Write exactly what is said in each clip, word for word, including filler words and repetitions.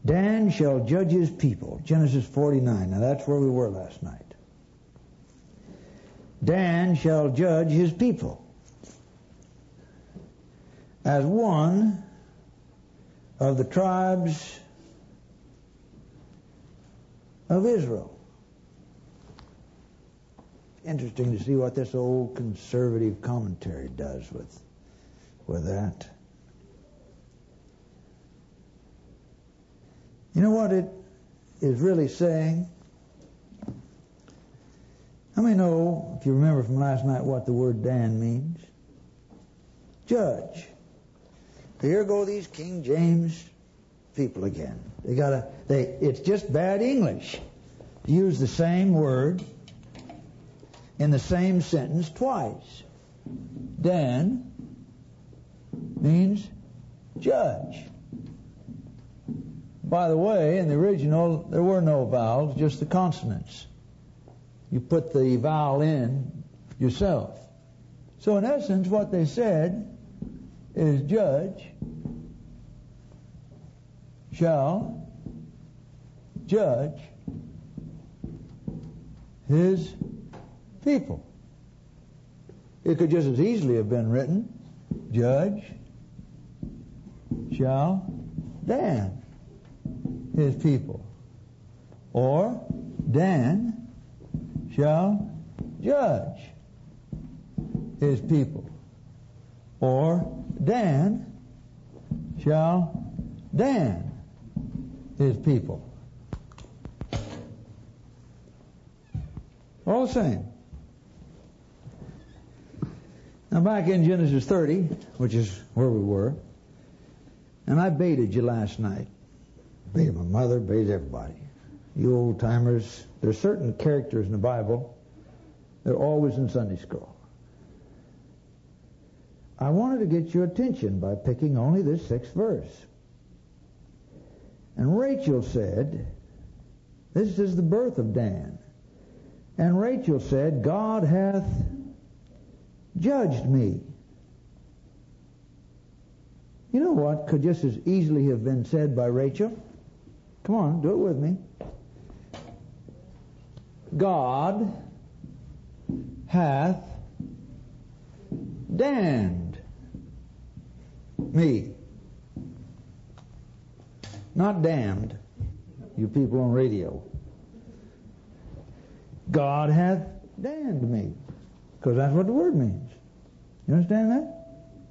Dan shall judge his people. Genesis forty-nine. Now that's where we were last night. Dan shall judge his people as one of the tribes of Israel. Interesting to see what this old conservative commentary does with, with that. You know what it is really saying? How many know, if you remember from last night, what the word Dan means? Judge. Here go these King James people again. They gotta, they, it's just bad English to use the same word in the same sentence twice. Dan means judge. By the way, in the original, there were no vowels, just the consonants. You put the vowel in yourself. So in essence, what they said is judge shall judge his people. It could just as easily have been written, judge shall Dan his people. Or Dan shall judge his people. Or Dan shall Dan his people. All the same. Now back in Genesis thirty, which is where we were, and I baited you last night. Baited my mother, baited everybody. You old timers, there are certain characters in the Bible, they're always in Sunday school. I wanted to get your attention by picking only this sixth verse. And Rachel said, this is the birth of Dan. And Rachel said, God hath judged me. You know what could just as easily have been said by Rachel? Come on, do it with me. God hath damned me. Not damned, you people on radio. God hath damned me. Because that's what the word means. You understand that?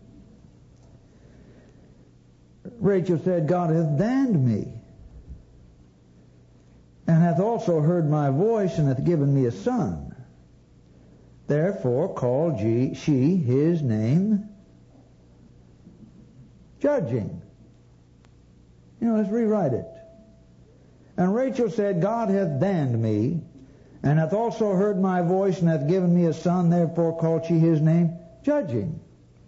Rachel said, God hath damned me, and hath also heard my voice, and hath given me a son. Therefore called she his name Judging. You know, let's rewrite it. And Rachel said, God hath damned me, and hath also heard my voice, and hath given me a son. Therefore called she his name Judging.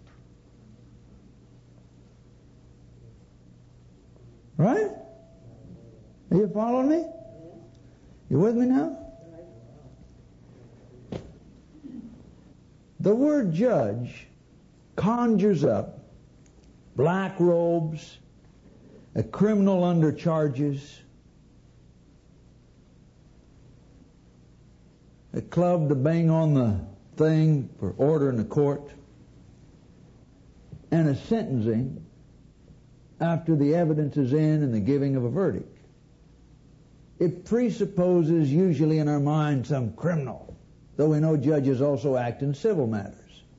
Right? Are you following me? You with me now? The word judge conjures up black robes, a criminal under charges, a club to bang on the thing for order in the court, and a sentencing after the evidence is in and the giving of a verdict. It presupposes usually in our mind some criminal, though we know judges also act in civil matters.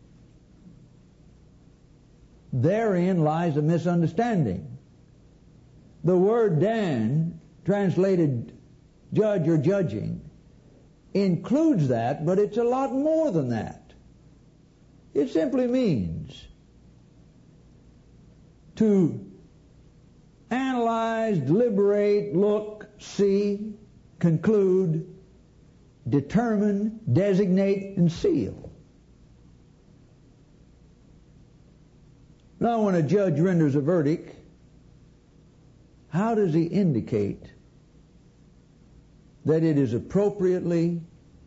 Therein lies a misunderstanding. The word Dan, translated judge or judging, includes that, but it's a lot more than that. It simply means to analyze, deliberate, look, see, conclude, determine, designate, and seal. Now, when a judge renders a verdict, how does he indicate that it is appropriately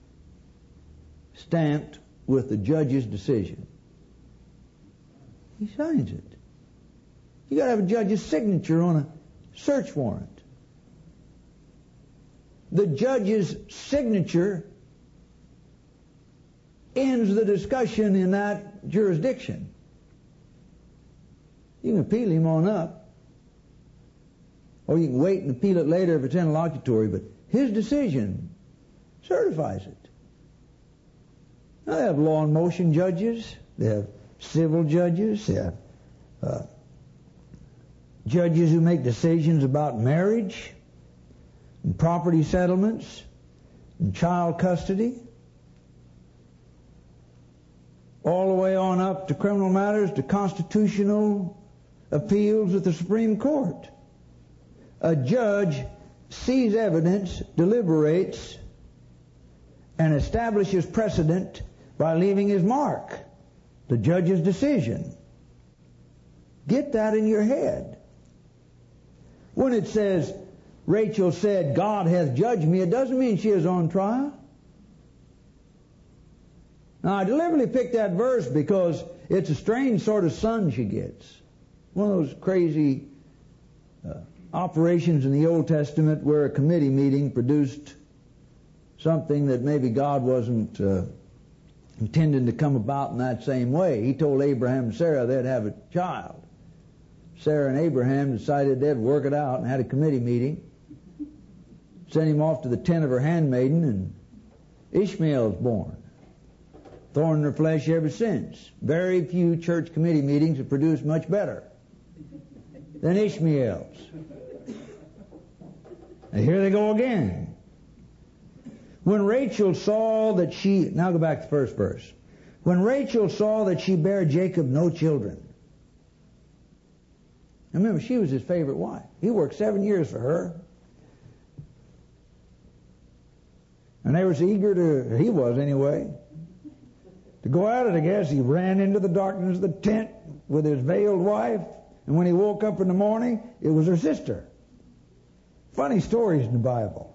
stamped with the judge's decision? He signs it. You got to have a judge's signature on a search warrant. the judge's signature ends the discussion in that jurisdiction. You can appeal him on up, or you can wait and appeal it later if it's interlocutory, but his decision certifies it. Now, they have law and motion judges, they have civil judges, they have uh, judges who make decisions about marriage and property settlements and child custody, all the way on up to criminal matters, to constitutional appeals at the Supreme Court. A judge sees evidence, deliberates, and establishes precedent by leaving his mark, the judge's decision. Get that in your head. When it says, Rachel said, God hath judged me, it doesn't mean she is on trial. Now, I deliberately picked that verse because it's a strange sort of son she gets. One of those crazy uh, operations in the Old Testament where a committee meeting produced something that maybe God wasn't uh, intending to come about in that same way. He told Abraham and Sarah they'd have a child. Sarah and Abraham decided they'd work it out and had a committee meeting. Sent him off to the tent of her handmaiden, and Ishmael's born. Thorn in her flesh ever since. Very few church committee meetings have produced much better than Ishmael's. And here they go again. When Rachel saw that she... Now go back to the first verse. When Rachel saw that she bare Jacob no children. Now remember, she was his favorite wife. He worked seven years for her. And they were so eager to... He was anyway. To go at it, I guess. He ran into the darkness of the tent with his veiled wife. And when he woke up in the morning, it was her sister. Funny stories in the Bible.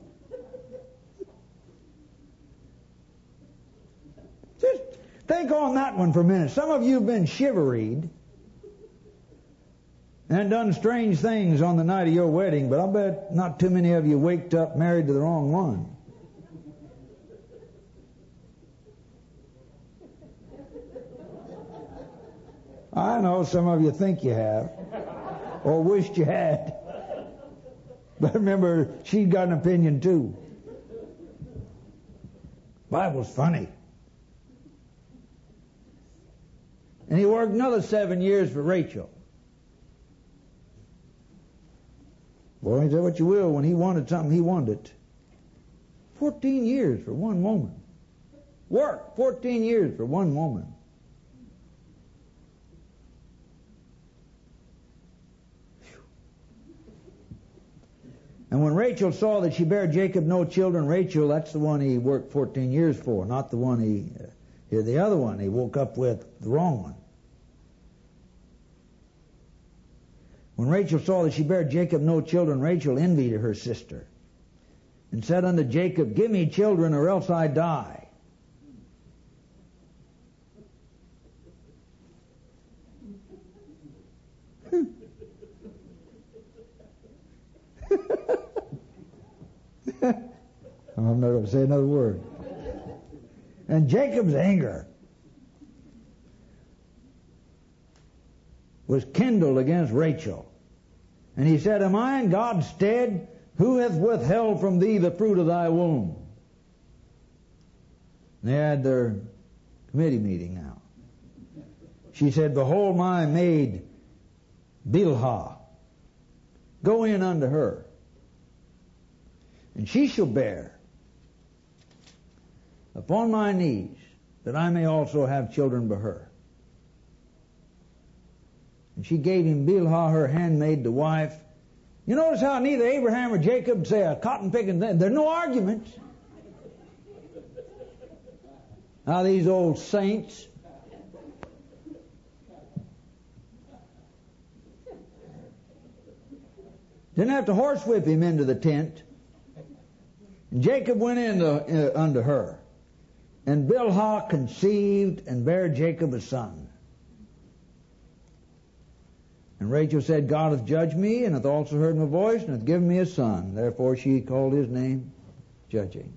Just think on that one for a minute. Some of you have been shiveried and done strange things on the night of your wedding, but I'll bet not too many of you waked up married to the wrong one. I know some of you think you have, or wished you had. But remember, she's got an opinion too. Bible's funny. And he worked another seven years for Rachel. Boy, say what you will, when he wanted something, he wanted it. Fourteen years for one woman. Work, fourteen years for one woman. And when Rachel saw that she bare Jacob no children, Rachel, that's the one he worked fourteen years for, not the one he, uh, the other one he woke up with, the wrong one. When Rachel saw that she bare Jacob no children, Rachel envied her sister, and said unto Jacob, Give me children, or else I die. I'm not going to say another word. And Jacob's anger was kindled against Rachel. And he said, Am I in God's stead? Who hath withheld from thee the fruit of thy womb? They had their committee meeting now. She said, Behold my maid Bilhah. Go in unto her, and she shall bear upon my knees, that I may also have children by her. And she gave him Bilhah, her handmaid, the wife. You notice how neither Abraham or Jacob say a cotton-picking thing. There's no arguments. Now these old saints. Didn't have to horsewhip him into the tent. And Jacob went in to, uh, unto her. And Bilhah conceived and bare Jacob a son. And Rachel said, God hath judged me, and hath also heard my voice, and hath given me a son. Therefore she called his name judging.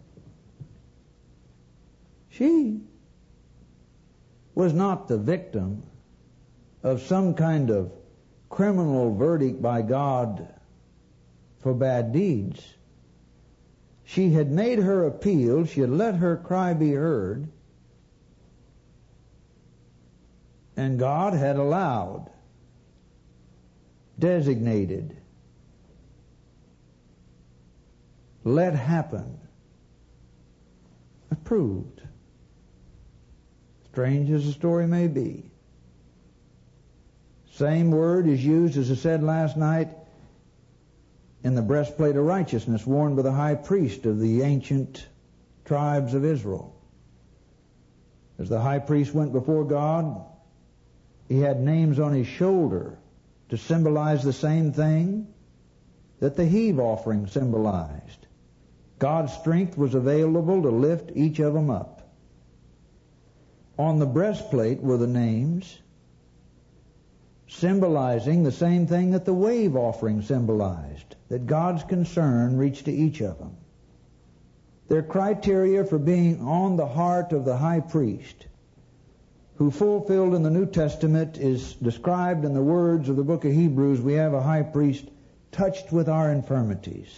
She was not the victim of some kind of criminal verdict by God for bad deeds. She had made her appeal. She had let her cry be heard. And God had allowed, designated, let happen, approved. Strange as the story may be. Same word is used, as I said last night, in the breastplate of righteousness worn by the high priest of the ancient tribes of Israel. As the high priest went before God, he had names on his shoulder to symbolize the same thing that the heave offering symbolized. God's strength was available to lift each of them up. On the breastplate were the names, symbolizing the same thing that the wave offering symbolized, that God's concern reached to each of them. Their criteria for being on the heart of the high priest, who fulfilled in the New Testament, is described in the words of the book of Hebrews. We have a high priest touched with our infirmities.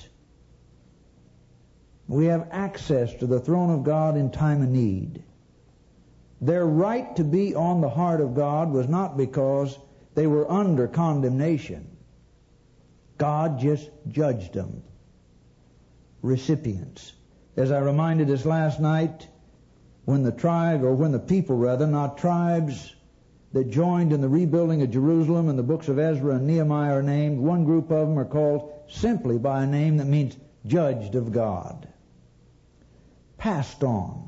We have access to the throne of God in time of need. Their right to be on the heart of God was not because they were under condemnation. God just judged them. Recipients. As I reminded us last night, when the tribe, or when the people rather, not tribes, that joined in the rebuilding of Jerusalem, and the books of Ezra and Nehemiah are named, one group of them are called simply by a name that means judged of God. Passed on.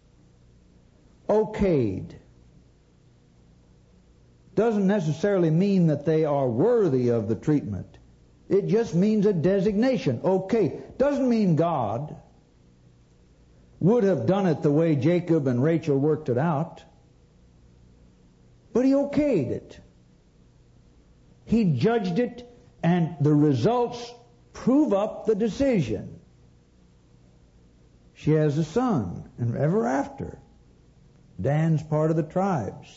Okayed. Doesn't necessarily mean that they are worthy of the treatment. It just means a designation. Okay. Doesn't mean God would have done it the way Jacob and Rachel worked it out. But he okayed it. He judged it, and the results prove up the decision. She has a son, and ever after, Dan's part of the tribes.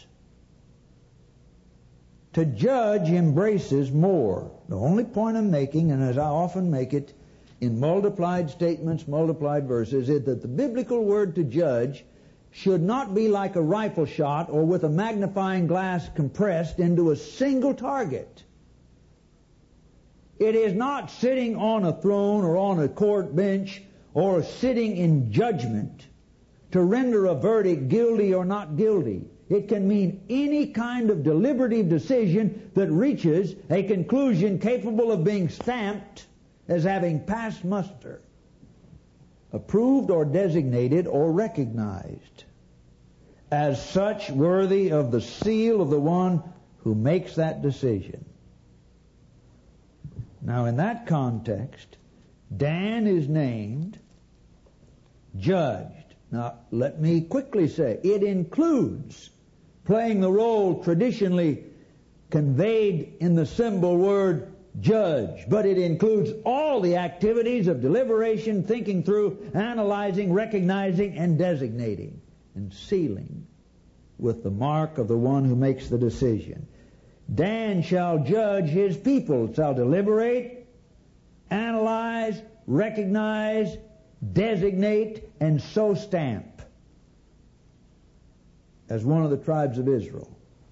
To judge embraces more. The only point I'm making, and as I often make it in multiplied statements, multiplied verses, is that the biblical word to judge should not be like a rifle shot or with a magnifying glass compressed into a single target. It is not sitting on a throne or on a court bench or sitting in judgment to render a verdict guilty or not guilty. It can mean any kind of deliberative decision that reaches a conclusion capable of being stamped as having passed muster, approved or designated or recognized as such worthy of the seal of the one who makes that decision. Now, in that context, Dan is named judged. Now, let me quickly say, it includes playing the role traditionally conveyed in the symbol word judge, but it includes all the activities of deliberation, thinking through, analyzing, recognizing, and designating, and sealing with the mark of the one who makes the decision. Dan shall judge his people, shall deliberate, analyze, recognize, designate, and so stamp as one of the tribes of Israel.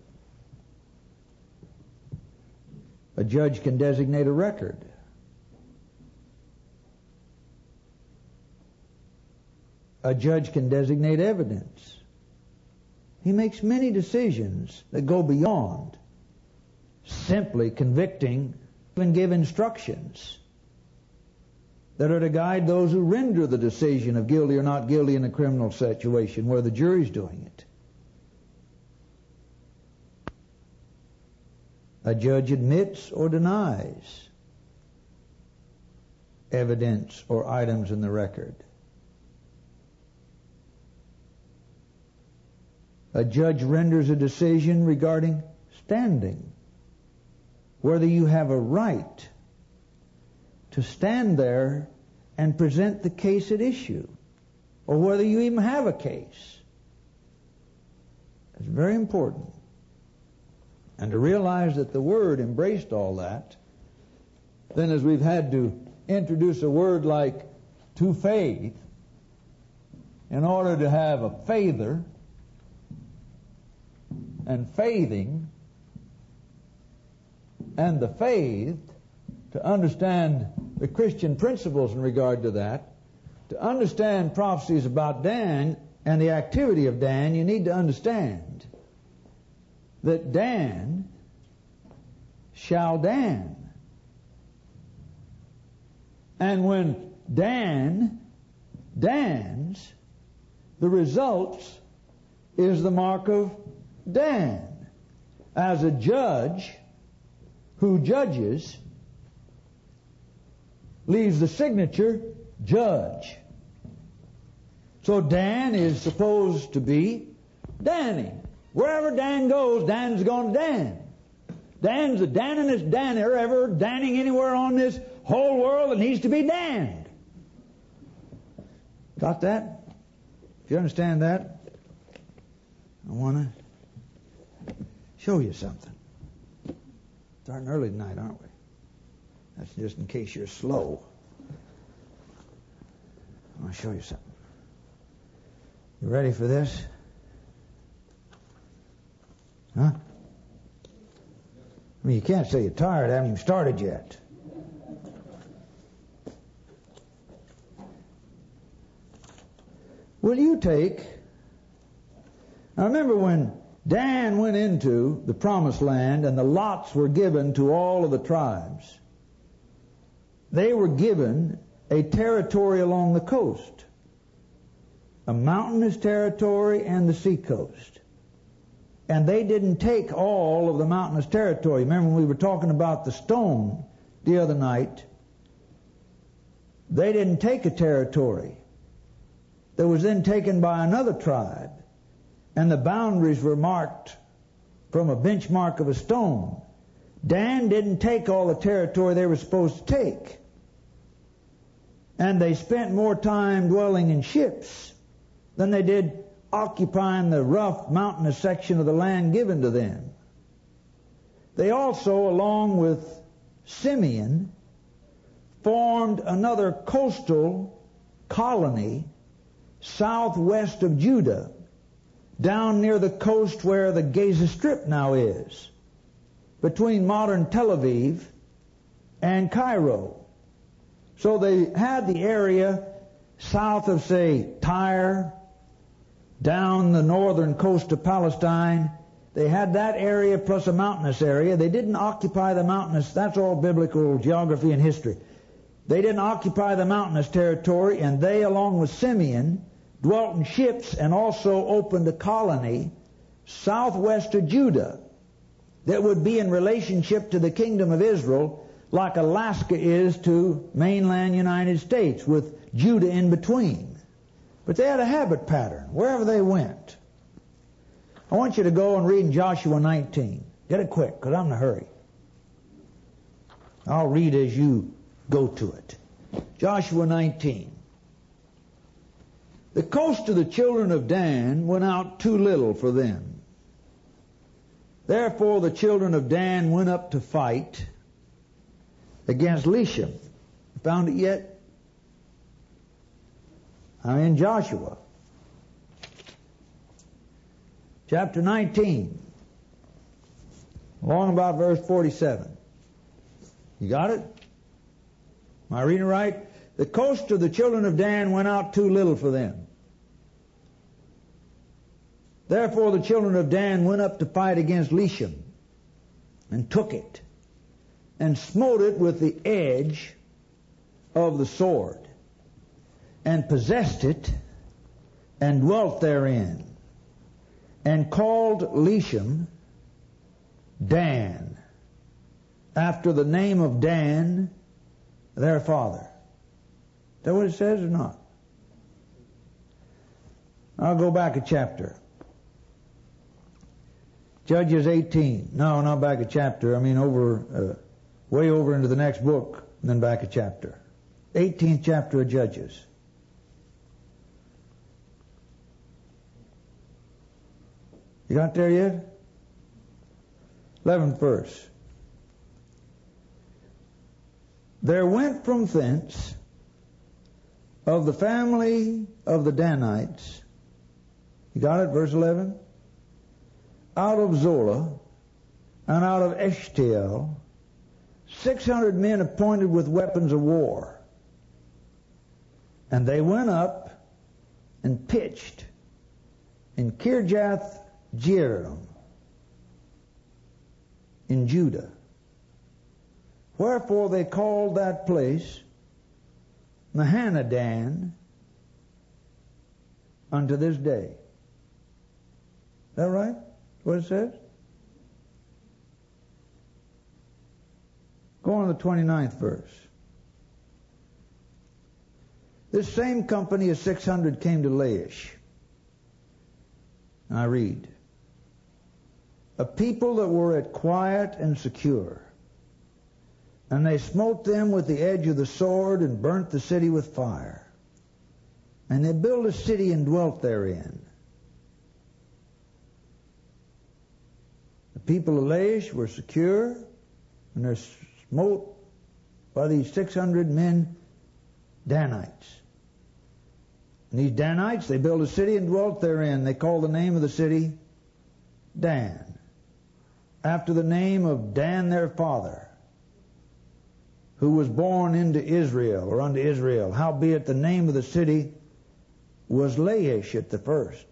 A judge can designate a record. A judge can designate evidence. He makes many decisions that go beyond simply convicting and give instructions that are to guide those who render the decision of guilty or not guilty in a criminal situation where the jury's doing it. A judge admits or denies evidence or items in the record. A judge renders a decision regarding standing, whether you have a right to stand there and present the case at issue, or whether you even have a case. It's very important. And to realize that the Word embraced all that, then as we've had to introduce a word like to faith in order to have a faither and faithing and the faith, to understand the Christian principles in regard to that, to understand prophecies about Dan and the activity of Dan, you need to understand that Dan shall Dan. And when Dan dans, the results is the mark of Dan. As a judge who judges, leaves the signature judge. So Dan is supposed to be Danning. Wherever Dan goes, Dan's going to Dan. Dan's the Daningest Danner ever Danning anywhere on this whole world that needs to be danned. Got that? If you understand that, I want to show you something. Starting early tonight, aren't we? That's just in case you're slow. I want to show you something. You ready for this? Huh? I mean, you can't say you're tired. I haven't even started yet. Will you take... Now remember when Dan went into the promised land and the lots were given to all of the tribes, they were given a territory along the coast, a mountainous territory and the sea coast. And they didn't take all of the mountainous territory. Remember when we were talking about the stone the other night? They didn't take a territory that was then taken by another tribe, and the boundaries were marked from a benchmark of a stone. Dan didn't take all the territory they were supposed to take. And they spent more time dwelling in ships than they did occupying the rough mountainous section of the land given to them. They also, along with Simeon, formed another coastal colony southwest of Judah, down near the coast where the Gaza Strip now is, between modern Tel Aviv and Cairo. So they had the area south of, say, Tyre, down the northern coast of Palestine. They had that area plus a mountainous area. They didn't occupy the mountainous. That's all biblical geography and history. They didn't occupy the mountainous territory, and they, along with Simeon, dwelt in ships and also opened a colony southwest of Judah that would be in relationship to the kingdom of Israel like Alaska is to mainland United States, with Judah in between. But they had a habit pattern wherever they went. I want you to go and read in Joshua nineteen. Get it quick, because I'm in a hurry. I'll read as you go to it. Joshua nineteen. The coast of the children of Dan went out too little for them. Therefore the children of Dan went up to fight against Leshem. Found it yet? I'm in Joshua. Chapter nineteen. Along about verse forty-seven. You got it? Am I reading right? The coast of the children of Dan went out too little for them. Therefore the children of Dan went up to fight against Leshem, and took it, and smote it with the edge of the sword, and possessed it, and dwelt therein, and called Leshem Dan, after the name of Dan, their father. Is that what it says or not? I'll go back a chapter. Judges eighteen. No, not back a chapter. I mean over, uh, way over into the next book, and then back a chapter. eighteenth chapter of Judges. You got there yet? eleventh verse. There went from thence of the family of the Danites, you got it, verse eleven? Out of Zola and out of Eshtael, six hundred men appointed with weapons of war. And they went up and pitched in Kirjath Jearim in Judah. Wherefore they called that place Mahanadan unto this day. Is that right? What it says? Go on to the twenty-ninth verse. This same company of six hundred came to Laish. I read, a people that were at quiet and secure. And they smote them with the edge of the sword and burnt the city with fire. And they built a city and dwelt therein. The people of Laish were secure, and they're smote by these six hundred men, Danites. And these Danites, they built a city and dwelt therein. They called the name of the city Dan, after the name of Dan their father, who was born into Israel, or unto Israel. Howbeit the name of the city was Laish at the first.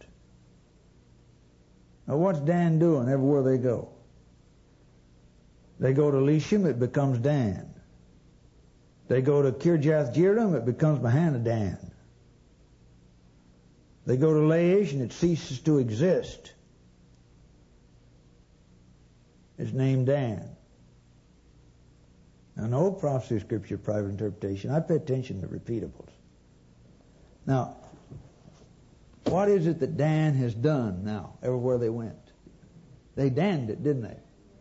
Now what's Dan doing everywhere they go? They go to Lishim, it becomes Dan. They go to Kirjath Jearim, it becomes Mahanadan. They go to Laish and it ceases to exist. It's named Dan. Now, no prophecy of Scripture, private interpretation. I pay attention to repeatables. Now, what is it that Dan has done now, everywhere they went? They Danned it, didn't they?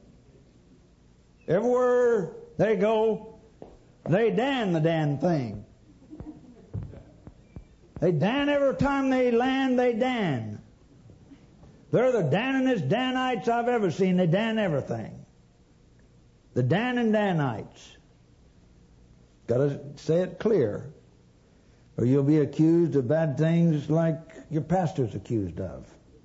Everywhere they go, they Dan the Dan thing. They Dan every time they land, they Dan. They're the Daningest Danites I've ever seen. They Dan everything. The Dan and Danites. Got to say it clear, or you'll be accused of bad things like your pastor's accused of.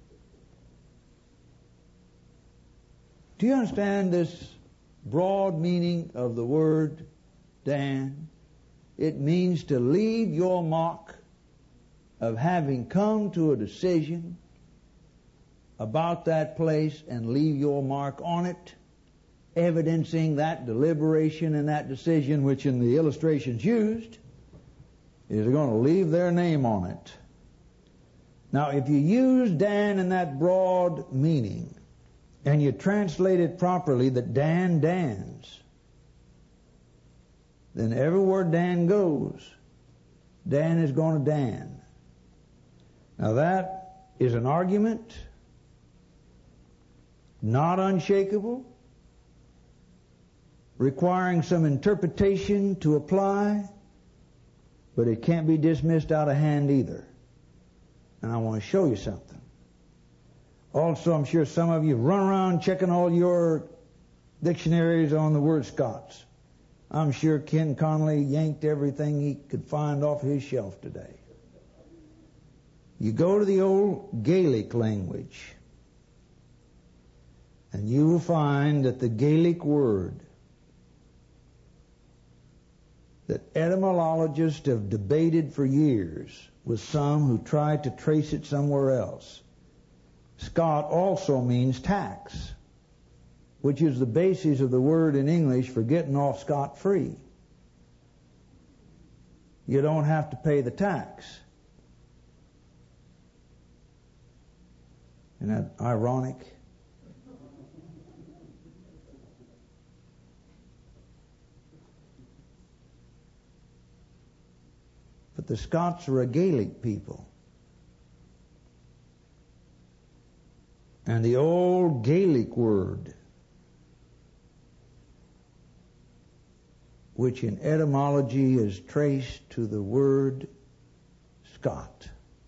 Do you understand this broad meaning of the word Dan? It means to leave your mark of having come to a decision about that place and leave your mark on it, evidencing that deliberation and that decision, which in the illustrations used is going to leave their name on it. Now, if you use Dan in that broad meaning and you translate it properly, that Dan dans, then everywhere Dan goes, Dan is going to Dan. Now that is an argument, not unshakable, requiring some interpretation to apply, but it can't be dismissed out of hand either. And I want to show you something. Also, I'm sure some of you run around checking all your dictionaries on the word Scots. I'm sure Ken Conley yanked everything he could find off his shelf today. You go to the old Gaelic language, and you will find that the Gaelic word that etymologists have debated for years with some who tried to trace it somewhere else. Scot also means tax, which is the basis of the word in English for getting off scot-free. You don't have to pay the tax. Isn't that ironic? But the Scots are a Gaelic people. And the old Gaelic word, which in etymology is traced to the word Scot.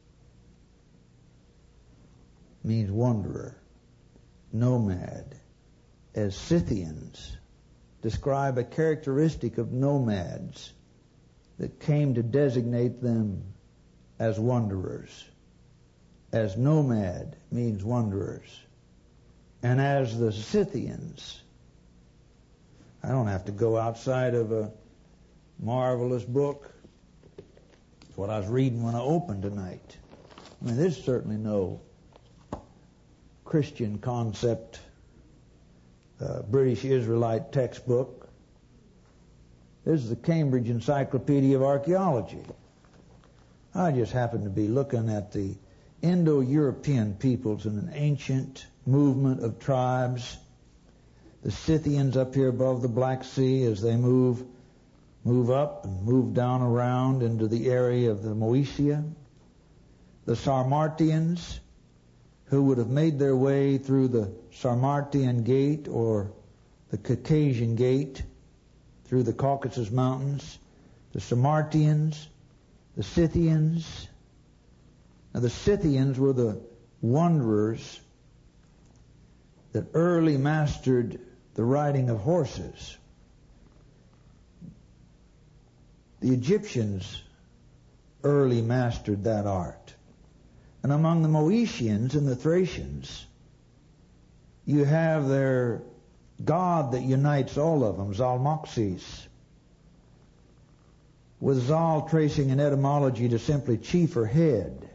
Means wanderer, nomad, as Scythians describe a characteristic of nomads that came to designate them as wanderers. As nomad means wanderers. And as the Scythians, I don't have to go outside of a marvelous book. It's what I was reading when I opened tonight. I mean, there's certainly no Christian concept uh, British Israelite textbook. This is the Cambridge Encyclopedia of Archaeology. I just happened to be looking at the Indo-European peoples in an ancient movement of tribes. The Scythians up here above the Black Sea, as they move move up and move down around into the area of the Moesia. The Sarmatians, who would have made their way through the Sarmatian Gate or the Caucasian Gate through the Caucasus Mountains. The Sarmatians, the Scythians. Now the Scythians were the wanderers that early mastered the riding of horses. The Egyptians early mastered that art. And among the Moesians and the Thracians, you have their god that unites all of them, Zalmoxes, with Zal tracing an etymology to simply chief or head.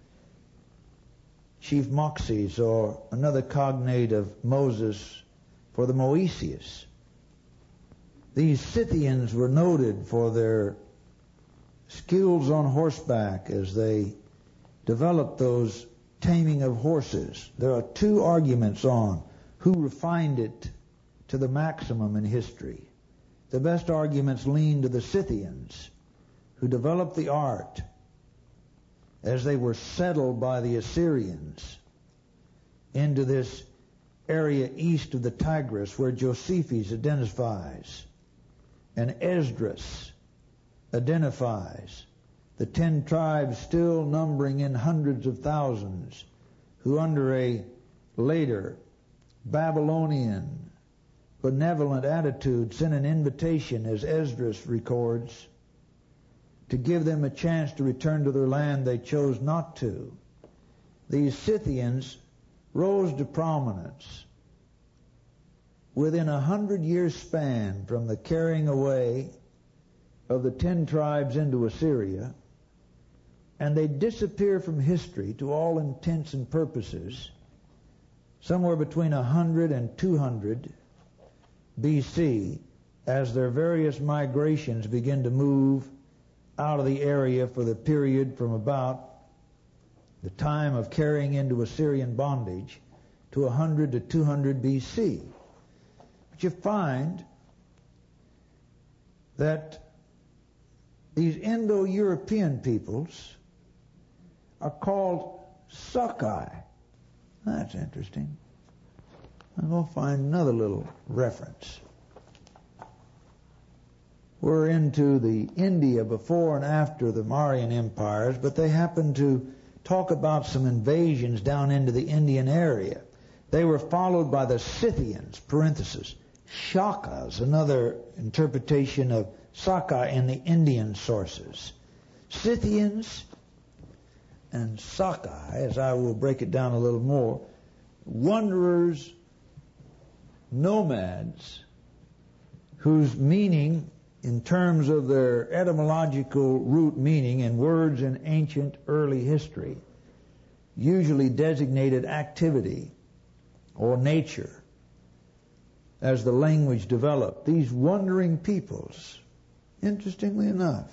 Chief Moxes, or another cognate of Moses for the Moesius. These Scythians were noted for their skills on horseback as they developed those taming of horses. There are two arguments on who refined it to the maximum in history. The best arguments lean to the Scythians, who developed the art as they were settled by the Assyrians into this area east of the Tigris where Josephus identifies and Esdras identifies the ten tribes still numbering in hundreds of thousands who under a later Babylonian benevolent attitude sent an invitation, as Esdras records, to give them a chance to return to their land. They chose not to. These Scythians rose to prominence within a hundred years span from the carrying away of the ten tribes into Assyria, and they disappear from history to all intents and purposes somewhere between one hundred and two hundred B C as their various migrations begin to move out of the area for the period from about the time of carrying into Assyrian bondage to one hundred to two hundred B C. But you find that these Indo-European peoples are called Sakai. That's interesting. I'm going to find another little reference. We're into the India before and after the Mauryan empires, but they happen to talk about some invasions down into the Indian area. They were followed by the Scythians, parenthesis, Shakas, another interpretation of Sakai in the Indian sources. Scythians and Sakai, as I will break it down a little more, wanderers, nomads, whose meaning, in terms of their etymological root meaning in words in ancient early history, usually designated activity or nature as the language developed. These wandering peoples, interestingly enough,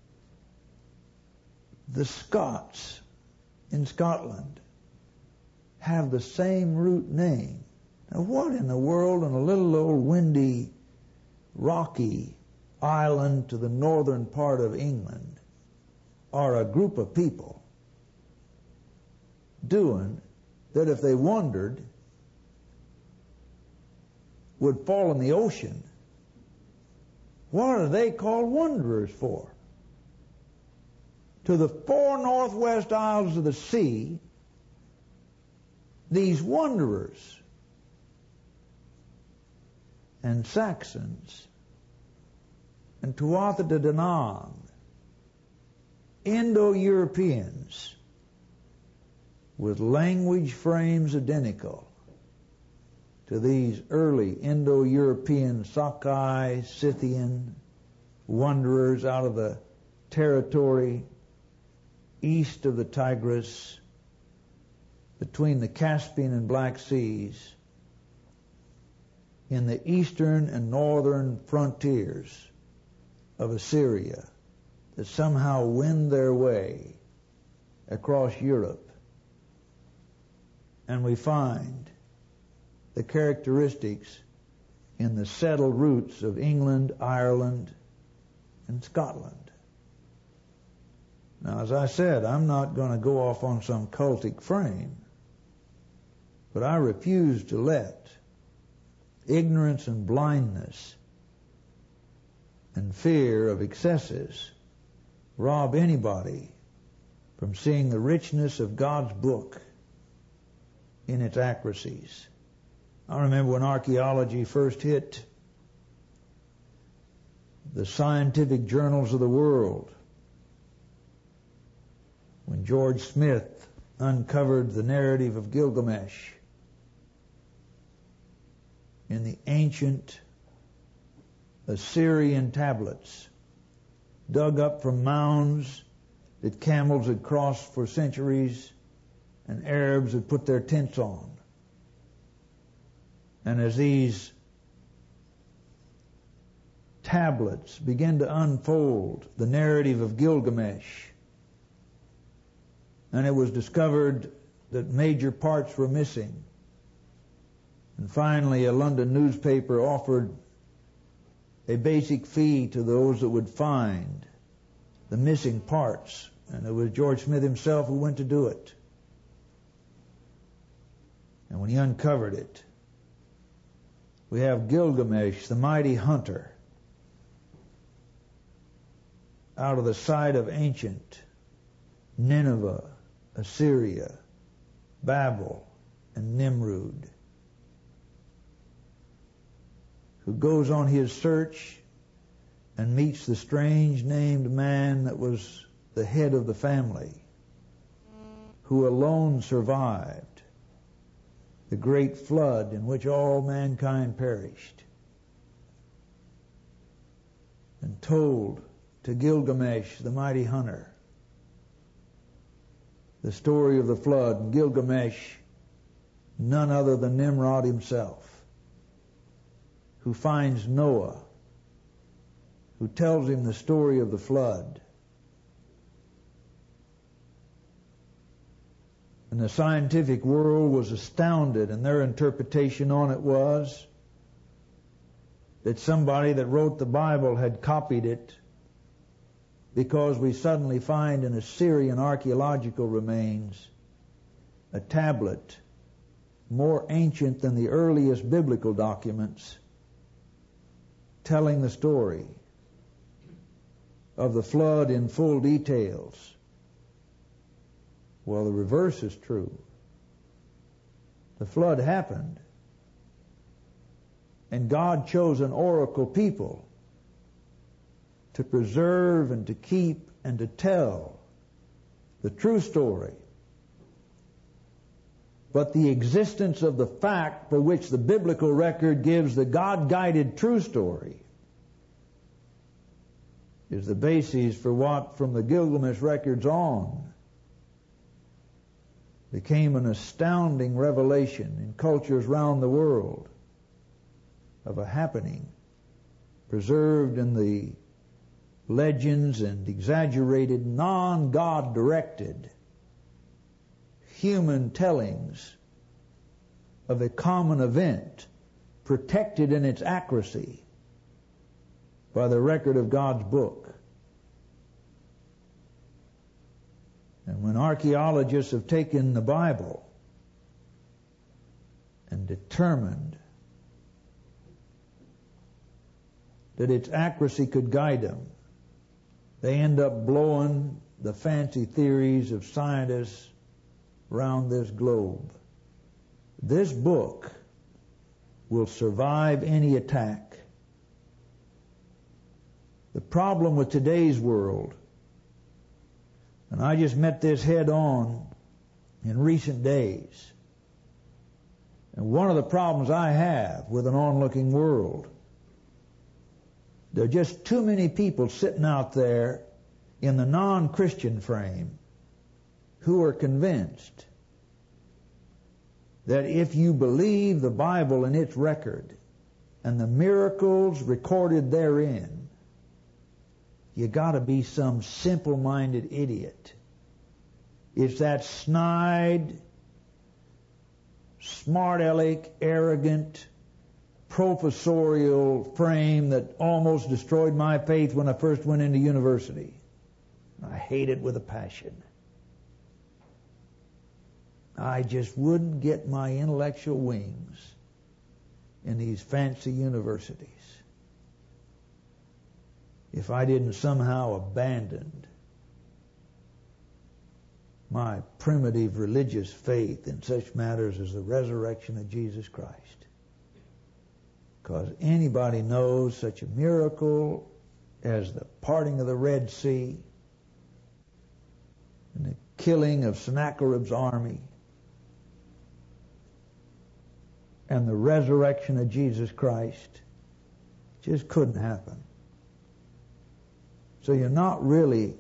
the Scots in Scotland have the same root name. Now, what in the world, in a little old windy, rocky island to the northern part of England, are a group of people doing that if they wandered would fall in the ocean What are they called wanderers for? To the four northwest isles of the sea, these wanderers and Saxons and Tuatha De Danann, Indo-Europeans with language frames identical to these early Indo-European Sakai, Scythian wanderers out of the territory east of the Tigris, between the Caspian and Black Seas, in the eastern and northern frontiers of Assyria, that somehow win their way across Europe. And we find the characteristics in the settled roots of England, Ireland, and Scotland. Now, as I said, I'm not going to go off on some cultic frame, but I refuse to let ignorance and blindness and fear of excesses rob anybody from seeing the richness of God's book in its accuracies. I remember when archaeology first hit the scientific journals of the world, when George Smith uncovered the narrative of Gilgamesh in the ancient Assyrian tablets, dug up from mounds that camels had crossed for centuries and Arabs had put their tents on. And as these tablets began to unfold the narrative of Gilgamesh, and it was discovered that major parts were missing, and finally a London newspaper offered a basic fee to those that would find the missing parts, and it was George Smith himself who went to do it. And when he uncovered it, we have Gilgamesh, the mighty hunter, out of the site of ancient Nineveh, Assyria, Babel, and Nimrud, who goes on his search and meets the strange named man that was the head of the family, who alone survived the great flood in which all mankind perished, and told to Gilgamesh, the mighty hunter, the story of the flood. And Gilgamesh, none other than Nimrod himself, who finds Noah, who tells him the story of the flood. And the scientific world was astounded, and their interpretation on it was that somebody that wrote the Bible had copied it, because we suddenly find in Assyrian archaeological remains a tablet more ancient than the earliest biblical documents, telling the story of the flood in full details. Well, the reverse is true. The flood happened, and God chose an oracle people to preserve and to keep and to tell the true story. But the existence of the fact for which the biblical record gives the God-guided true story is the basis for what, from the Gilgamesh records on, became an astounding revelation in cultures around the world of a happening preserved in the legends and exaggerated, non-God directed human tellings of a common event, protected in its accuracy by the record of God's book. And when archaeologists have taken the Bible and determined that its accuracy could guide them, they end up blowing the fancy theories of scientists around this globe. This book will survive any attack. The problem with today's world, and I just met this head on in recent days, and one of the problems I have with an onlooking world, there are just too many people sitting out there in the non-Christian frame who are convinced that if you believe the Bible and its record and the miracles recorded therein, you got to be some simple-minded idiot. It's that snide, smart-aleck, arrogant, professorial frame that almost destroyed my faith when I first went into university. I hate it with a passion. I just wouldn't get my intellectual wings in these fancy universities if I didn't somehow abandon my primitive religious faith in such matters as the resurrection of Jesus Christ. Because anybody knows such a miracle as the parting of the Red Sea and the killing of Sennacherib's army and the resurrection of Jesus Christ just couldn't happen. So you're not really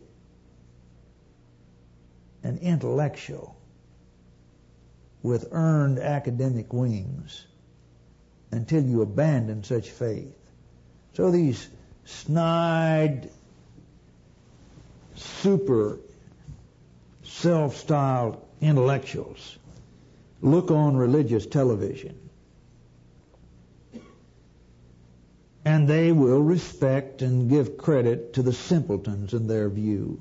an intellectual with earned academic wings until you abandon such faith. So these snide, super self-styled intellectuals look on religious television and they will respect and give credit to the simpletons in their view,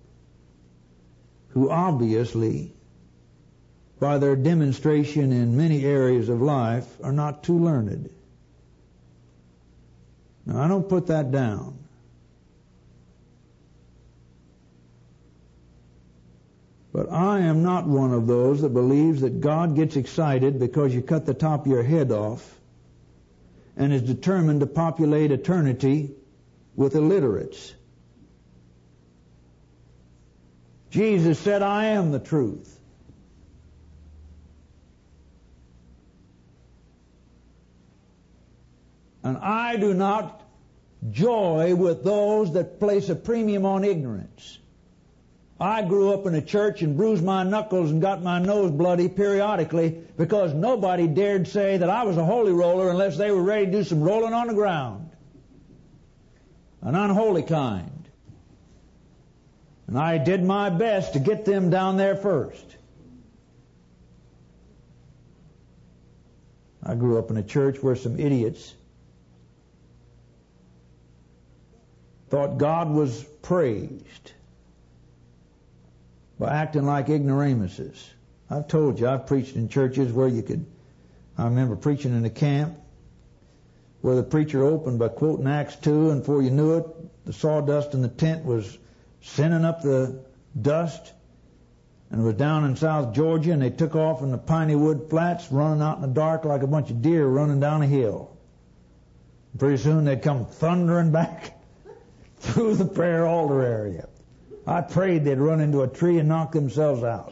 who obviously, by their demonstration in many areas of life, are not too learned. Now, I don't put that down. But I am not one of those that believes that God gets excited because you cut the top of your head off and is determined to populate eternity with illiterates. Jesus said, I am the truth. And I do not joy with those that place a premium on ignorance. I grew up in a church and bruised my knuckles and got my nose bloody periodically because nobody dared say that I was a holy roller unless they were ready to do some rolling on the ground. An unholy kind. And I did my best to get them down there first. I grew up in a church where some idiots thought God was praised by acting like ignoramuses. I've told you, I've preached in churches where you could, I remember preaching in a camp where the preacher opened by quoting Acts two, and before you knew it, the sawdust in the tent was sending up the dust, and it was down in South Georgia, and they took off in the Piney Wood Flats, running out in the dark like a bunch of deer running down a hill. Pretty soon they'd come thundering back through the prayer altar area. I prayed they'd run into a tree and knock themselves out.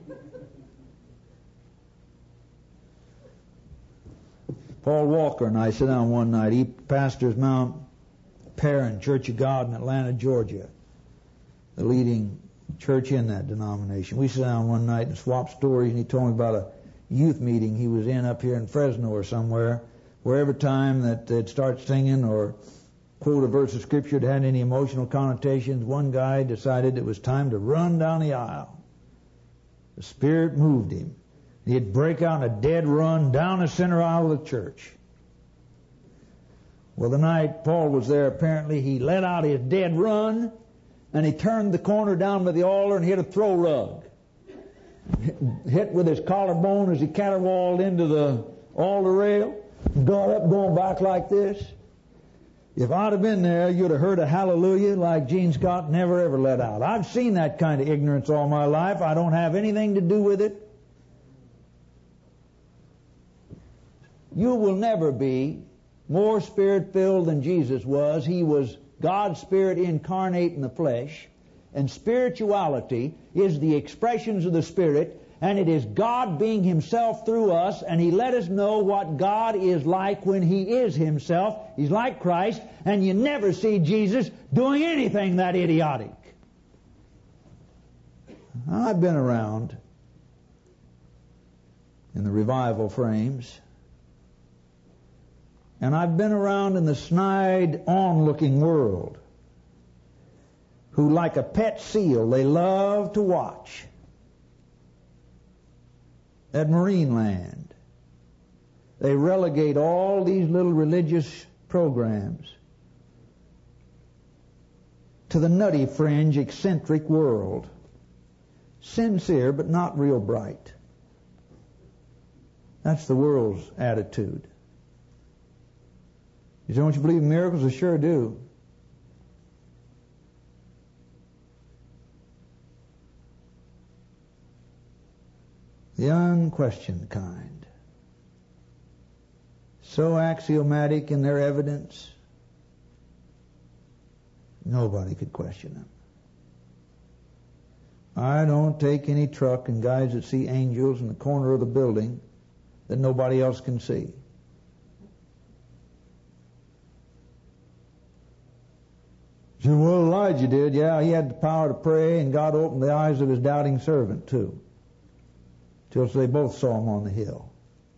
Paul Walker and I sat down one night. He pastors Mount Perrin Church of God in Atlanta, Georgia, the leading church in that denomination. We sat down one night and swapped stories, and he told me about a youth meeting he was in up here in Fresno or somewhere, where every time that they'd start singing or quote a verse of Scripture that had any emotional connotations, one guy decided it was time to run down the aisle. The Spirit moved him. He'd break out in a dead run down the center aisle of the church. Well, the night Paul was there, apparently he let out his dead run, and he turned the corner down by the altar and hit a throw rug. Hit with his collarbone as he caterwauled into the altar rail, got up going back like this. If I'd have been there, you'd have heard a hallelujah like Gene Scott never ever let out. I've seen that kind of ignorance all my life. I don't have anything to do with it. You will never be more Spirit-filled than Jesus was. He was God's Spirit incarnate in the flesh. And spirituality is the expressions of the Spirit, and it is God being Himself through us, and He let us know what God is like when He is Himself. He's like Christ, and you never see Jesus doing anything that idiotic. I've been around in the revival frames, and I've been around in the snide, on-looking world, who, like a pet seal, they love to watch at Marineland. They relegate all these little religious programs to the nutty fringe, eccentric world. Sincere, but not real bright. That's the world's attitude. You say, don't you believe in miracles? I sure do. The unquestioned kind. So axiomatic in their evidence, nobody could question them. I don't take any truck and guys that see angels in the corner of the building that nobody else can see. You say, well, Elijah did. Yeah, he had the power to pray, and God opened the eyes of his doubting servant, too. Till they both saw him on the hill.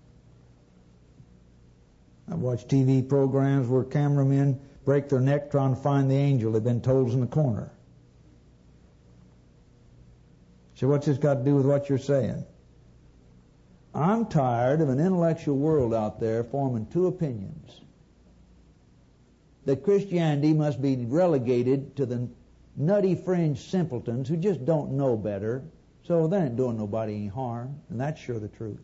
I've watched T V programs where cameramen break their neck trying to find the angel they've been told is in the corner. So what's this got to do with what you're saying? I'm tired of an intellectual world out there forming two opinions. That Christianity must be relegated to the nutty fringe simpletons who just don't know better, so they ain't doing nobody any harm, and that's sure the truth.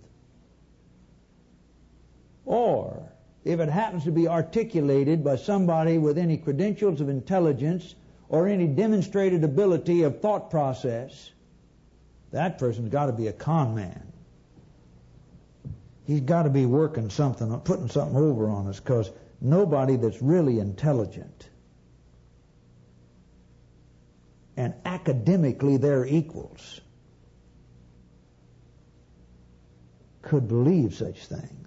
Or, if it happens to be articulated by somebody with any credentials of intelligence or any demonstrated ability of thought process, that person's got to be a con man. He's got to be working something, putting something over on us, because nobody that's really intelligent and academically they're equals could believe such things.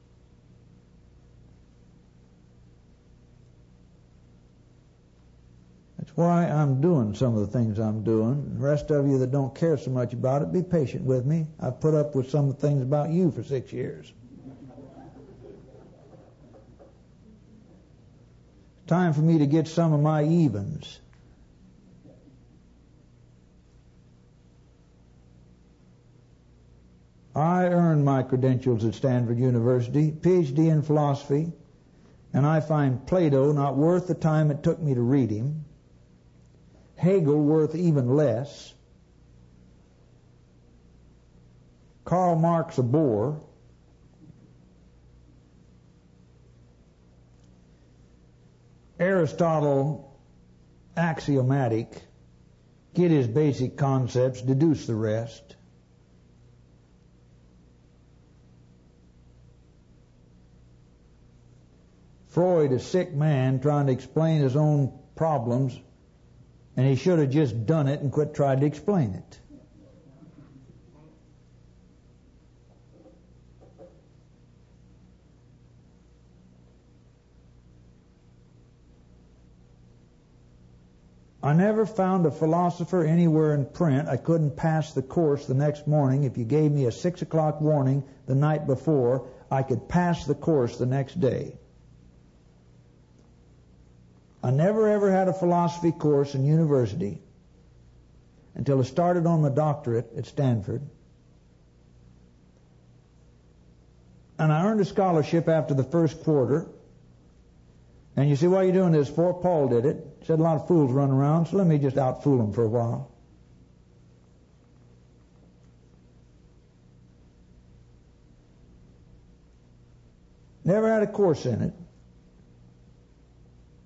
That's why I'm doing some of the things I'm doing. The rest of you that don't care so much about it, be patient with me. I've put up with some of the things about you for six years. It's time for me to get some of my evens. I earned my credentials at Stanford University, P H D in philosophy, and I find Plato not worth the time it took me to read him, Hegel worth even less, Karl Marx a bore, Aristotle axiomatic, get his basic concepts, deduce the rest. Freud, a sick man trying to explain his own problems, and he should have just done it and quit trying to explain it. I never found a philosopher anywhere in print. I couldn't pass the course the next morning. If you gave me a six o'clock warning the night before, I could pass the course the next day. I never ever had a philosophy course in university until I started on my doctorate at Stanford. And I earned a scholarship after the first quarter. And you say, what are you doing this for? Paul did it. He said a lot of fools run around, so let me just out-fool them for a while. Never had a course in it.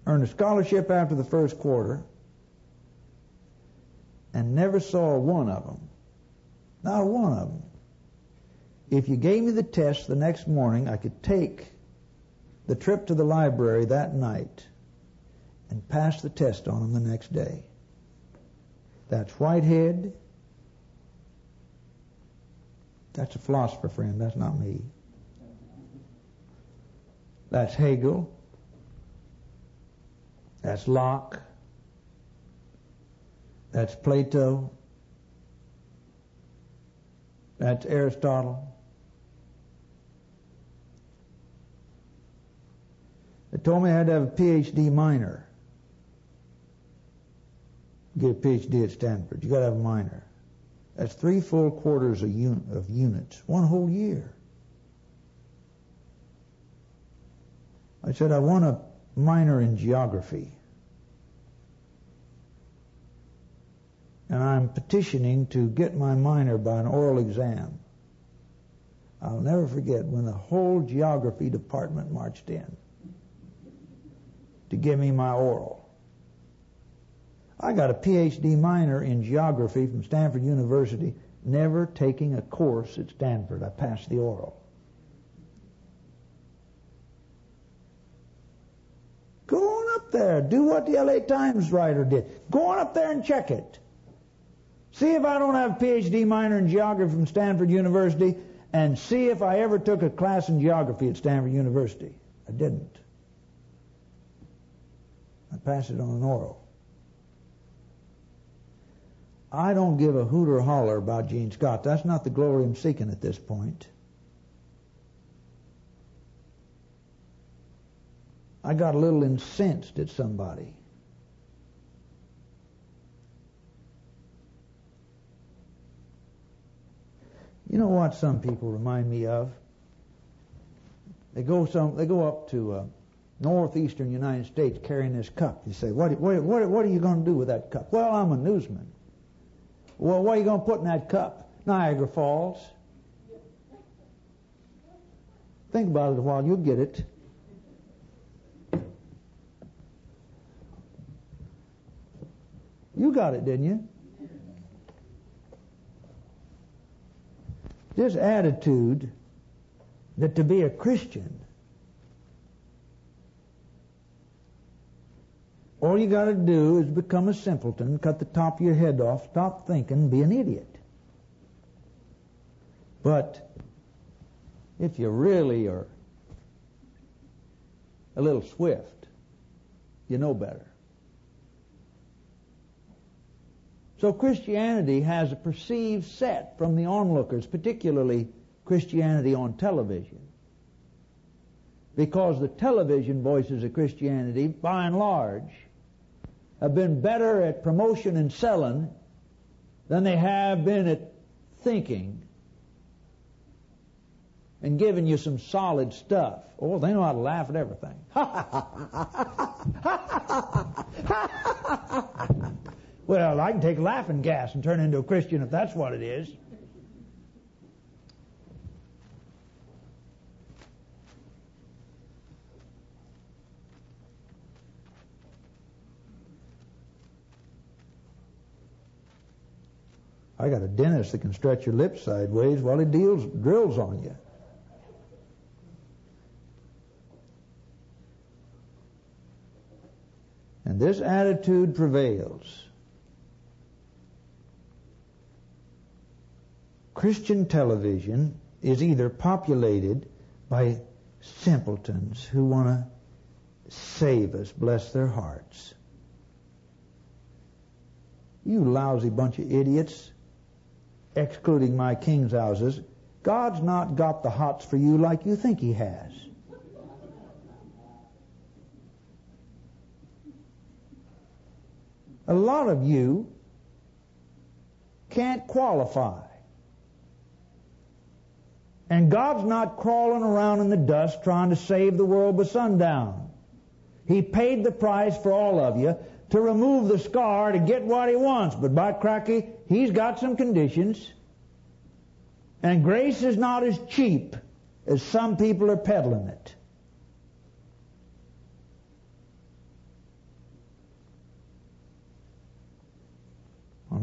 earned a scholarship after the first quarter, and never saw one of them. Not one of them. If you gave me the test the next morning, I could take the trip to the library that night and pass the test on them the next day. That's Whitehead. That's a philosopher friend. That's not me. That's Hegel. That's Locke. That's Plato. That's Aristotle. They told me I had to have a P H D minor. Get a P H D at Stanford. You got to have a minor. That's three full quarters of, un- of units, one whole year. I said, I want a minor in geography. And I'm petitioning to get my minor by an oral exam. I'll never forget when the whole geography department marched in to give me my oral. I got a P H D minor in geography from Stanford University, never taking a course at Stanford. I passed the oral. Go on up there. Do what the L A Times writer did. Go on up there and check it. See if I don't have a P H D minor in geography from Stanford University, and see if I ever took a class in geography at Stanford University. I didn't. I passed it on an oral. I don't give a hoot or holler about Gene Scott. That's not the glory I'm seeking at this point. I got a little incensed at somebody. You know what some people remind me of? They go some. They go up to uh, northeastern United States carrying this cup. You say, what, what, what, what are you going to do with that cup? Well, I'm a newsman. Well, what are you going to put in that cup? Niagara Falls. Think about it a while. You'll get it. You got it, didn't you? This attitude that to be a Christian, all you got to do is become a simpleton, cut the top of your head off, stop thinking, be an idiot. But if you really are a little swift, you know better. So Christianity has a perceived set from the onlookers, particularly Christianity on television. Because the television voices of Christianity, by and large, have been better at promotion and selling than they have been at thinking and giving you some solid stuff. Oh, they know how to laugh at everything. Well, I can take laughing gas and turn into a Christian if that's what it is. I got a dentist that can stretch your lips sideways while he deals, drills on you. And this attitude prevails. Christian television is either populated by simpletons who want to save us, bless their hearts. You lousy bunch of idiots, excluding my king's houses, God's not got the hots for you like you think he has. A lot of you can't qualify. And God's not crawling around in the dust trying to save the world by sundown. He paid the price for all of you to remove the scar to get what he wants. But by cracky, he's got some conditions. And grace is not as cheap as some people are peddling it.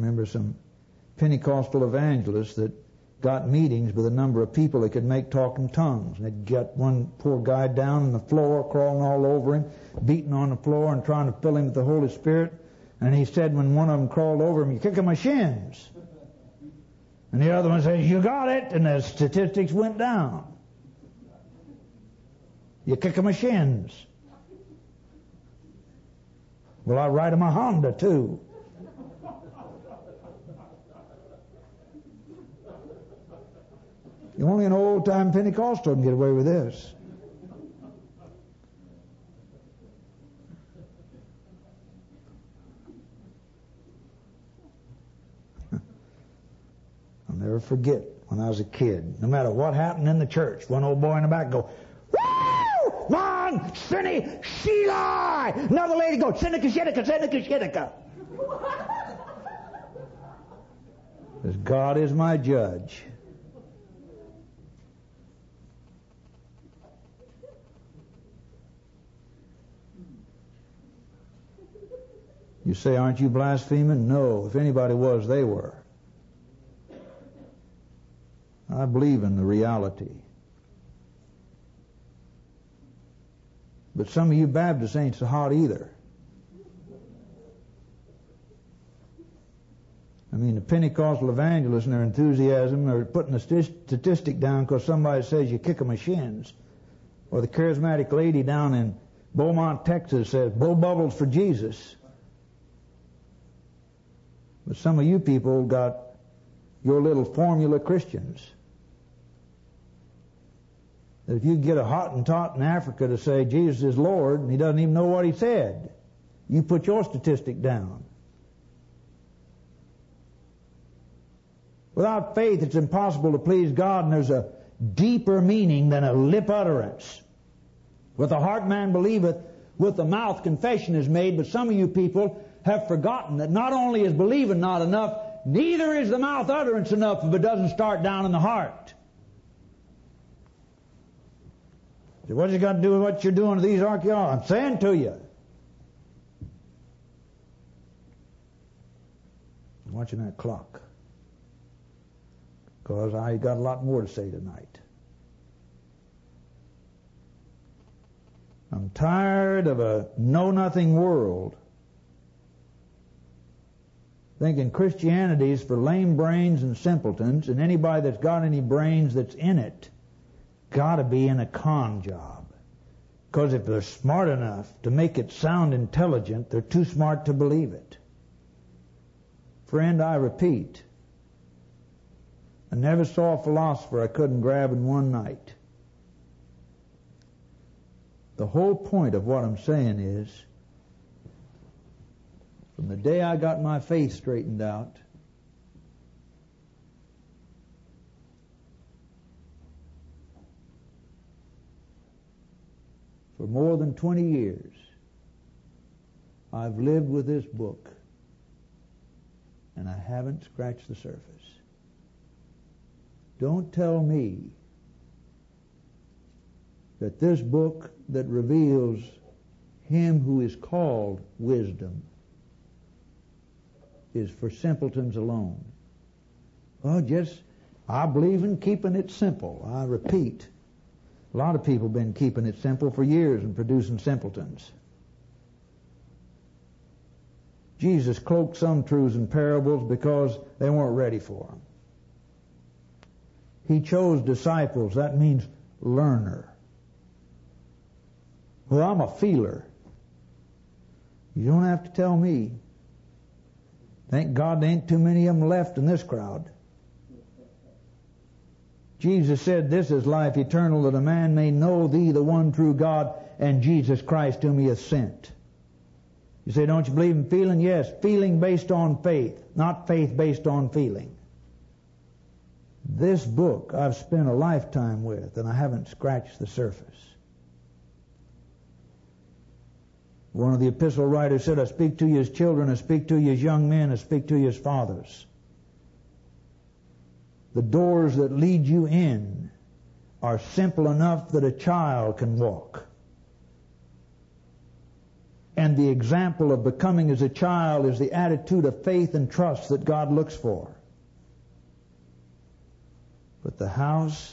remember some Pentecostal evangelists that got meetings with a number of people that could make talk in tongues. And they'd get one poor guy down on the floor, crawling all over him, beating on the floor and trying to fill him with the Holy Spirit. And he said when one of them crawled over him, "You're kicking my shins." And the other one says, "You got it." And the statistics went down. "You're kicking my shins." "Well, I ride him a Honda, too." Only an old-time Pentecostal can get away with this. I'll never forget when I was a kid, no matter what happened in the church, one old boy in the back go, "Woo! One, Sinny, Sheila!" Another lady go, "Seneca, Seneca, Seneca, Seneca." Because God is my judge. You say, "Aren't you blaspheming?" No. If anybody was, they were. I believe in the reality. But some of you Baptists ain't so hot either. I mean, the Pentecostal evangelists and their enthusiasm are putting a statistic down because somebody says you kick 'em a shins. Or the charismatic lady down in Beaumont, Texas says, "Blow bubbles for Jesus." But some of you people got your little formula Christians. That if you get a Hottentot in Africa to say Jesus is Lord, and he doesn't even know what he said, you put your statistic down. Without faith, it's impossible to please God, and there's a deeper meaning than a lip utterance. With the heart man believeth, with the mouth confession is made, but some of you people have forgotten that not only is believing not enough, neither is the mouth utterance enough if it doesn't start down in the heart. So what's it got to do with what you're doing to these archaeologists? I'm saying to you. I'm watching that clock. Because I got a lot more to say tonight. I'm tired of a know-nothing world thinking Christianity is for lame brains and simpletons, and anybody that's got any brains that's in it got to be in a con job. Because if they're smart enough to make it sound intelligent, they're too smart to believe it. Friend, I repeat, I never saw a philosopher I couldn't grab in one night. The whole point of what I'm saying is, from the day I got my faith straightened out, for more than twenty years, I've lived with this book, and I haven't scratched the surface. Don't tell me that this book that reveals him who is called wisdom is for simpletons alone. Well, just, I believe in keeping it simple. I repeat, a lot of people have been keeping it simple for years and producing simpletons. Jesus cloaked some truths in parables because they weren't ready for them. He chose disciples. That means learner. Well, I'm a feeler. You don't have to tell me. Thank God there ain't too many of them left in this crowd. Jesus said, "This is life eternal, that a man may know thee, the one true God, and Jesus Christ whom he hath sent." You say, "Don't you believe in feeling?" Yes, feeling based on faith, not faith based on feeling. This book I've spent a lifetime with, and I haven't scratched the surface. One of the epistle writers said, "I speak to you as children, I speak to you as young men, I speak to you as fathers." The doors that lead you in are simple enough that a child can walk. And the example of becoming as a child is the attitude of faith and trust that God looks for. But the house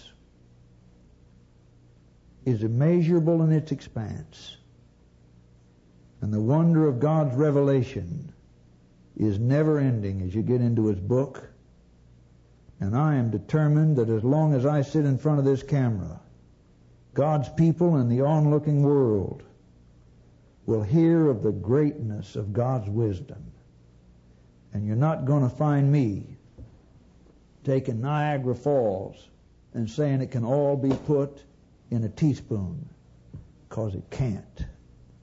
is immeasurable in its expanse. And the wonder of God's revelation is never ending as you get into His book. And I am determined that as long as I sit in front of this camera, God's people and the onlooking world will hear of the greatness of God's wisdom. And you're not going to find me taking Niagara Falls and saying it can all be put in a teaspoon, because it can't.